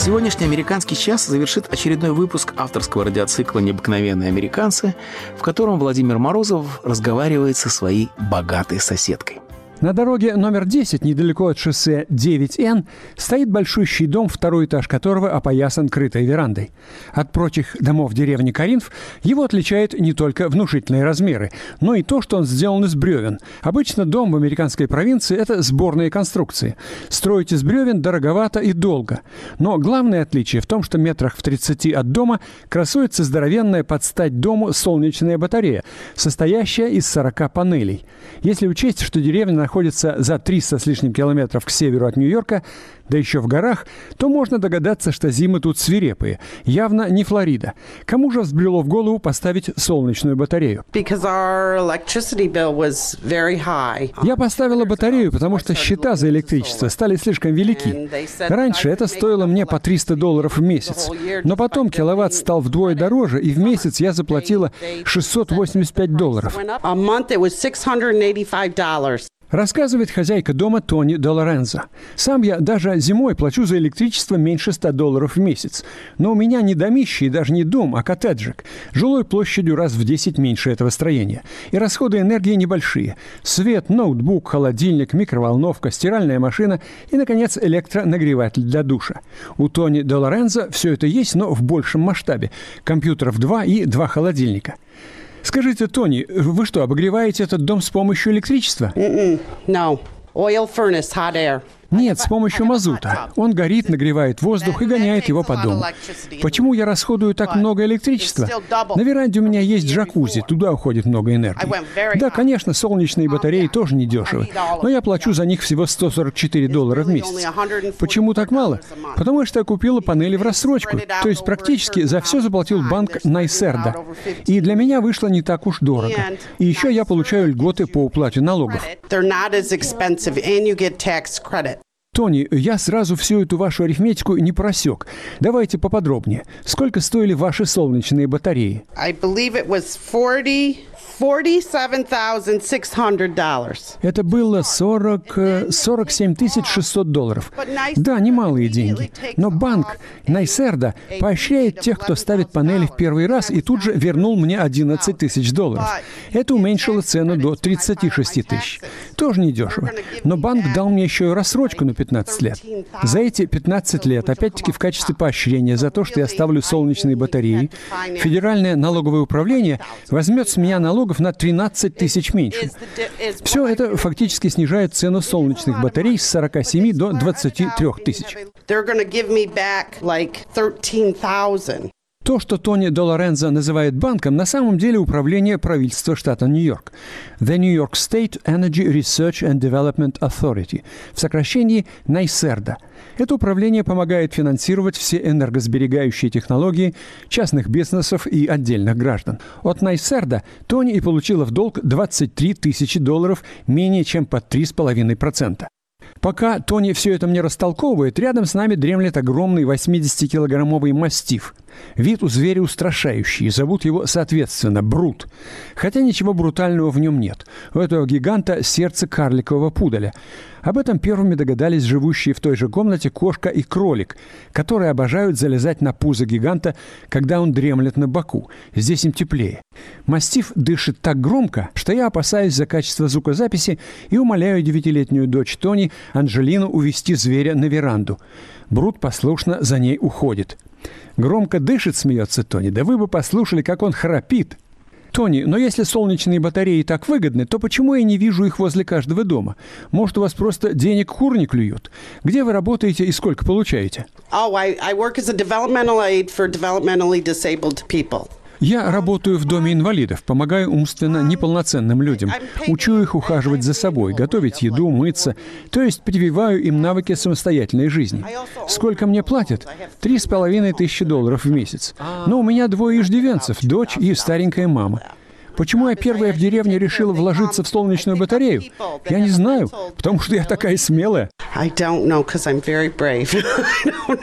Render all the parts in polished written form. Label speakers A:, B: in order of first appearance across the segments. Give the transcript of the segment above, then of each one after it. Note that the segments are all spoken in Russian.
A: Сегодняшний «Американский час» завершит очередной выпуск авторского радиоцикла «Необыкновенные американцы», в котором Владимир Морозов разговаривает со своей богатой соседкой.
B: На дороге номер 10, недалеко от шоссе 9Н, стоит большущий дом, второй этаж которого опоясан крытой верандой. От прочих домов деревни Коринф его отличает не только внушительные размеры, но и то, что он сделан из бревен. Обычно дом в американской провинции – это сборные конструкции. Строить из бревен дороговато и долго. Но главное отличие в том, что метрах в 30 от дома красуется здоровенная под стать дому солнечная батарея, состоящая из 40 панелей. Если учесть, что деревня находится за 300 с лишним километров к северу от Нью-Йорка, да еще в горах, то можно догадаться, что зимы тут свирепые. Явно не Флорида. Кому же взбрело в голову поставить солнечную батарею? Я поставила батарею, потому что счета за электричество стали слишком велики. Раньше это стоило мне по $300 в месяц. Но потом киловатт стал вдвое дороже, и в месяц я заплатила $685. Рассказывает хозяйка дома Тони Де Лорензо. Сам я даже зимой плачу за электричество меньше $100 в месяц. Но у меня не домище и даже не дом, а коттеджик. Жилой площадью раз в 10 меньше этого строения. И расходы энергии небольшие. Свет, ноутбук, холодильник, микроволновка, стиральная машина и, наконец, электронагреватель для душа. У Тони Де Лорензо все это есть, но в большем масштабе. Компьютеров 2 и 2 холодильника. Скажите, Тони, вы что, обогреваете этот дом с помощью электричества?
C: No. Oil furnace, hot air.
B: Нет, с помощью мазута. Он горит, нагревает воздух и гоняет его по дому. Почему я расходую так много электричества? На веранде у меня есть джакузи, туда уходит много энергии. Да, конечно, солнечные батареи тоже недешевы, но я плачу за них всего $144 в месяц. Почему так мало? Потому что я купила панели в рассрочку, то есть практически за все заплатил банк NYSERDA. И для меня вышло не так уж дорого. И еще я получаю льготы по уплате налогов. Тони, я сразу всю эту вашу арифметику не просек. Давайте поподробнее. Сколько стоили ваши солнечные батареи? $47,600. Это было $47 600. Да, немалые деньги. Но банк NYSERDA поощряет тех, кто ставит панели в первый раз, и тут же вернул мне $11 тысяч. Это уменьшило цену до 36 тысяч. Тоже недешево. Но банк дал мне еще и рассрочку на 15 лет. За эти 15 лет, опять-таки в качестве поощрения за то, что я ставлю солнечные батареи, Федеральное налоговое управление возьмет с меня налогов на 13 тысяч меньше. Все это фактически снижает цену солнечных батарей с 47 до 23 тысяч. То, что Тони Де Лорензо называет банком, на самом деле управление правительства штата Нью-Йорк. The New York State Energy Research and Development Authority, в сокращении NYSERDA. Это управление помогает финансировать все энергосберегающие технологии частных бизнесов и отдельных граждан. От NYSERDA Тони и получила в долг $23 тысячи, менее чем под 3,5%. Пока Тони все это мне растолковывает, рядом с нами дремлет огромный 80-килограммовый мастиф. Вид у зверя устрашающий, зовут его, соответственно, Брут. Хотя ничего брутального в нем нет. У этого гиганта сердце карликового пуделя. Об этом первыми догадались живущие в той же комнате кошка и кролик, которые обожают залезать на пузо гиганта, когда он дремлет на боку. Здесь им теплее. Мастиф дышит так громко, что я опасаюсь за качество звукозаписи и умоляю 9-летнюю дочь Тони, Анжелину, увести зверя на веранду. Брут послушно за ней уходит. Громко дышит, смеется Тони. Да вы бы послушали, как он храпит. Тони, но если солнечные батареи так выгодны, то почему я не вижу их возле каждого дома? Может, у вас просто денег кур не клюют? Где вы работаете и сколько получаете?
C: I work as a developmental aide for developmentally disabled people.
B: Я работаю в доме инвалидов, помогаю умственно неполноценным людям, учу их ухаживать за собой, готовить еду, мыться, то есть прививаю им навыки самостоятельной жизни. Сколько мне платят? $3,5 тысячи в месяц. Но у меня 2 иждивенцев, дочь и старенькая мама. Почему я первая в деревне решила вложиться в солнечную батарею? Я не знаю, потому что я такая смелая.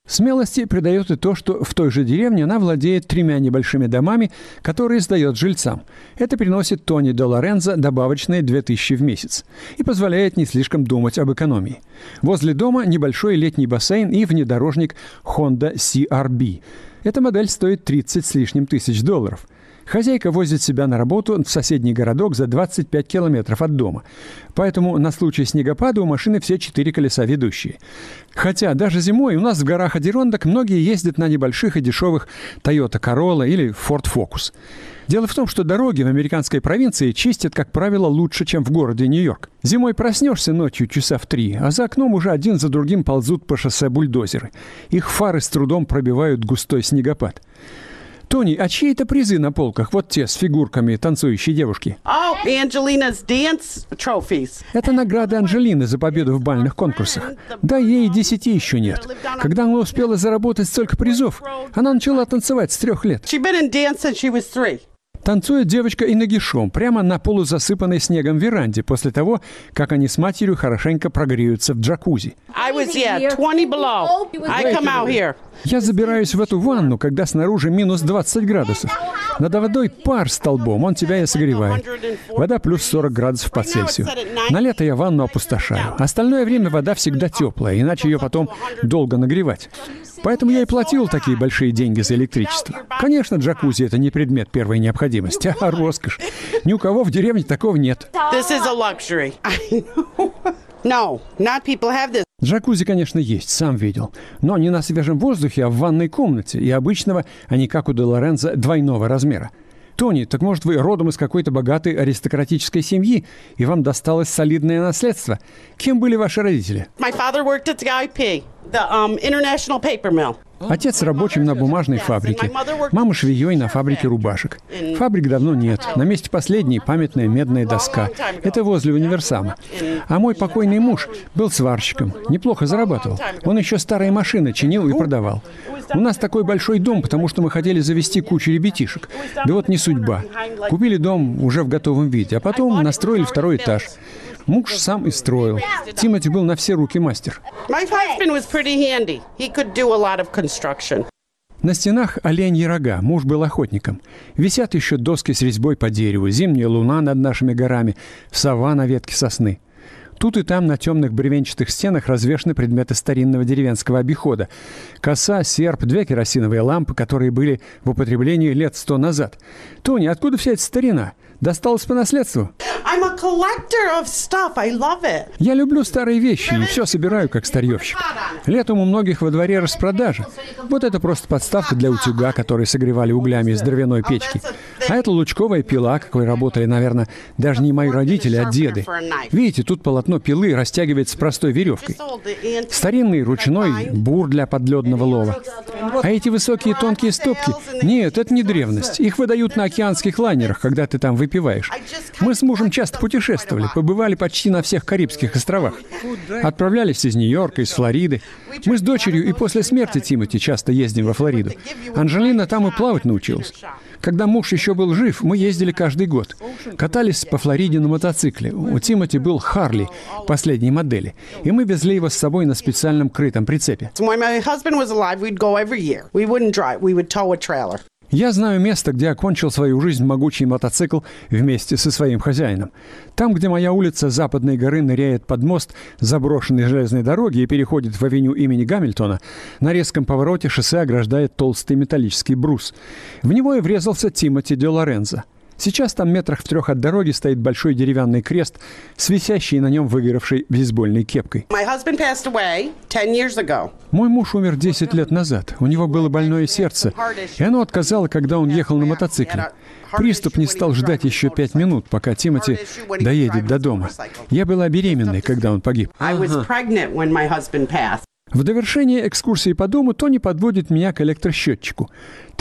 B: Смелости придает и то, что в той же деревне она владеет 3 небольшими домами, которые сдает жильцам. Это приносит Тони де Лорензо добавочные 2000 в месяц и позволяет не слишком думать об экономии. Возле дома небольшой летний бассейн и внедорожник Honda CR-V. Эта модель стоит 30 с лишним тысяч долларов. Хозяйка возит себя на работу в соседний городок за 25 километров от дома. Поэтому на случай снегопада у машины все 4 колеса ведущие. Хотя даже зимой у нас в горах Адирондак многие ездят на небольших и дешевых Toyota Corolla или Ford Focus. Дело в том, что дороги в американской провинции чистят, как правило, лучше, чем в городе Нью-Йорк. Зимой проснешься ночью часа в 3, а за окном уже один за другим ползут по шоссе бульдозеры. Их фары с трудом пробивают густой снегопад. Тони, а чьи это призы на полках? Вот те с фигурками танцующей девушки.
C: Oh, Angelina's dance trophies.
B: Это награды Анджелины за победу в бальных конкурсах. Да, ей 10 еще нет. Когда она успела заработать столько призов, она начала танцевать с 3 лет.
C: She'd been in dance since she was 3.
B: Танцует девочка и нагишом, прямо на полузасыпанной снегом веранде, после того, как они с матерью хорошенько прогреются в джакузи.
C: I was, 20 below. I come out here.
B: Я забираюсь в эту ванну, когда снаружи минус 20 градусов. Над водой пар столбом, он тебя и согревает. Вода плюс 40 градусов по Цельсию. На лето я ванну опустошаю. Остальное время вода всегда теплая, иначе ее потом долго нагревать. Поэтому я и платил такие большие деньги за электричество. Конечно, джакузи – это не предмет первой необходимости, а роскошь. Ни у кого в деревне такого нет.
C: This is a luxury. I know. No, not people have this.
B: Джакузи, конечно, есть, сам видел. Но не на свежем воздухе, а в ванной комнате. И обычного, а не как у де Лорензо, двойного размера. Тони, так может вы родом из какой-то богатой аристократической семьи, и вам досталось солидное наследство? Кем были ваши родители?
C: My father worked at the IP, the International Paper Mill.
B: Отец рабочим на бумажной фабрике, мама швеей на фабрике рубашек. Фабрик давно нет. На месте последней памятная медная доска. Это возле универсама. А мой покойный муж был сварщиком. Неплохо зарабатывал. Он еще старые машины чинил и продавал. У нас такой большой дом, потому что мы хотели завести кучу ребятишек. Да вот не судьба. Купили дом уже в готовом виде, а потом настроили 2-й этаж. Муж сам и строил. Тимоти был на все руки мастер.
C: My husband was pretty handy. He could do a lot of construction.
B: На стенах оленьи рога, муж был охотником. Висят еще доски с резьбой по дереву, зимняя луна над нашими горами, сова на ветке сосны. Тут и там на темных бревенчатых стенах развешаны предметы старинного деревенского обихода. Коса, серп, 2 керосиновые лампы, которые были в употреблении лет 100 назад. Тони, откуда вся эта старина? Досталось по наследству?
C: I'm a collector of stuff. I love it.
B: Я люблю старые вещи и все собираю как старьевщик. Летом у многих во дворе распродажа. Вот это просто подставка для утюга, который согревали углями из дровяной печки. А это лучковая пила, какой работали, наверное, даже не мои родители, а деды. Видите, тут полотно пилы растягивается простой веревкой. Старинный ручной бур для подледного лова. А эти высокие тонкие стопки? Нет, это не древность. Их выдают на океанских лайнерах, когда ты там выпиваешь. Мы с мужем часто путешествовали, побывали почти на всех Карибских островах. Отправлялись из Нью-Йорка, из Флориды. Мы с дочерью и после смерти Тимоти часто ездим во Флориду. Анджелина там и плавать научилась. Когда муж еще был жив, мы ездили каждый год. Катались по Флориде на мотоцикле. У Тимоти был Харли последней модели. И мы везли его с собой на специальном крытом прицепе.
C: When my husband was alive, we'd go every year. We wouldn't drive. We would tow a trailer.
B: Я знаю место, где окончил свою жизнь могучий мотоцикл вместе со своим хозяином. Там, где моя улица Западной горы ныряет под мост заброшенной железной дороги и переходит в авеню имени Гамильтона, на резком повороте шоссе ограждает толстый металлический брус. В него и врезался Тимоти де Лорензо. Сейчас там метрах в 3 от дороги стоит большой деревянный крест с висящей на нем выгоревшей бейсбольной кепкой.
C: My husband passed away 10 years ago.
B: Мой муж умер 10 лет назад. У него было больное сердце, и оно отказало, когда он ехал на мотоцикле. Приступ не стал ждать еще 5 минут, пока Тимоти доедет до дома. Я была беременной, когда он погиб.
C: I was pregnant when my husband passed.
B: В довершение экскурсии по дому Тони подводит меня к электросчетчику.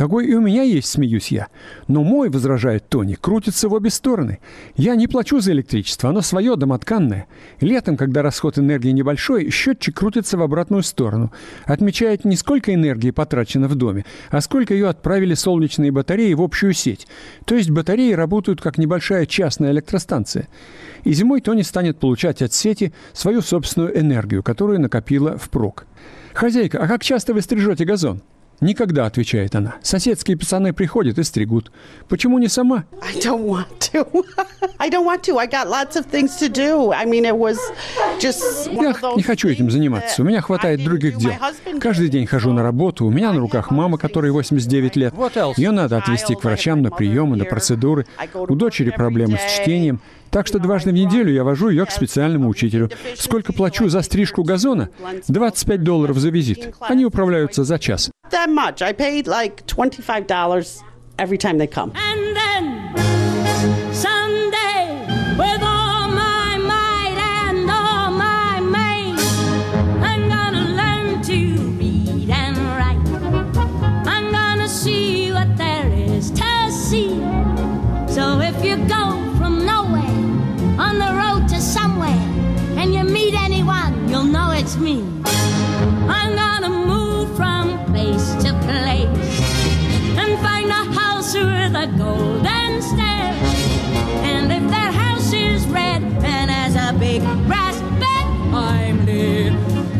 B: Такой и у меня есть, смеюсь я. Но мой, возражает Тони, крутится в обе стороны. Я не плачу за электричество, оно свое, домотканное. Летом, когда расход энергии небольшой, счетчик крутится в обратную сторону. Отмечает не сколько энергии потрачено в доме, а сколько ее отправили солнечные батареи в общую сеть. То есть батареи работают как небольшая частная электростанция. И зимой Тони станет получать от сети свою собственную энергию, которую накопила впрок. «Хозяйка, а как часто вы стрижете газон?» «Никогда», — отвечает она. «Соседские пацаны приходят и стригут. Почему не сама?»
C: I don't want to. I don't want to. I got lots of things to do. I mean, it was just one of
B: Я
C: those
B: не хочу этим заниматься. У меня хватает других дел. Каждый день хожу на работу. У меня на руках мама, которой 89 лет. Ее надо отвезти к врачам на приемы, на процедуры. У дочери проблемы с чтением. Так что дважды в неделю я вожу ее к специальному учителю. Сколько плачу за стрижку газона? $25 за визит. Они управляются за час.
C: that much. I paid like $25 every time they come.
D: And then someday, with all my might and all my main, I'm gonna learn to read and write. I'm gonna see what there is to see. So if you go from nowhere on the road to somewhere and you meet anyone, you'll know it's me. I'm gonna move from place to place and find a house with a golden stair. And if that house is red and has a big brass bed, I'm living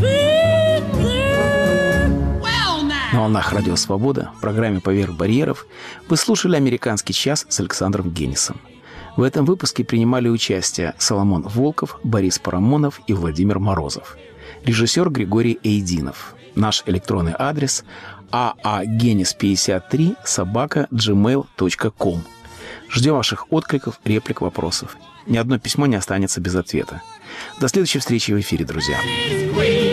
D: there. Well now.
A: На волнах Радио Свобода в программе «Поверх барьеров» вы слушали «Американский час» с Александром Генисом. В этом выпуске принимали участие Соломон Волков, Борис Парамонов и Владимир Морозов. Режиссер Григорий Эйдинов. Наш электронный адрес aagenis53@gmail.com. Ждем ваших откликов, реплик, вопросов. Ни одно письмо не останется без ответа. До следующей встречи в эфире, друзья.